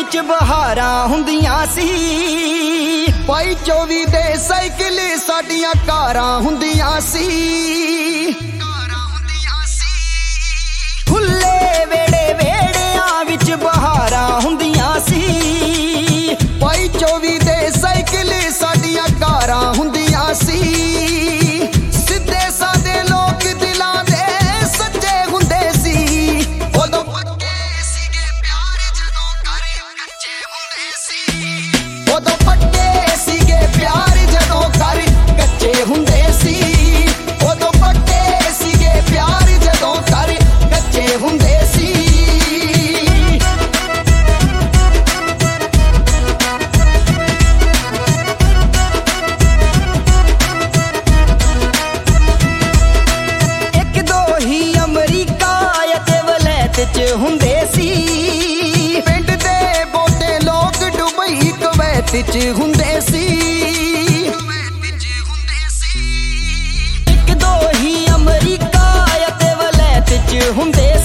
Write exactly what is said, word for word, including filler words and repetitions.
विच बहारां हुंदियां सी। पाई चौवी दे साइकिल साडियां कारां हुंदियां सी। खुले वेड़े वेड़ियां विच बहारां हुंदियां सी। पाई चौवी दे साइकिल साडियां कारां हुंदियां सी। सिद्धे सादे लोग दिलां दे सच्चे हुंदे सी। उदों पक्के सीगे प्यार जदों कर कच्चे हुंदे सी। उदों पक्के सीगे प्यार जदों कर कच्चे हुंदे सी। उदों पक्के सीगे प्यार जदों कर कच्चे हुंदे सी। हुंदे सी पिंड दे बोटे लोग दुबई कुवैत च हुंदे सी। इक दो ही अमरीका ते वलैत च हुंदे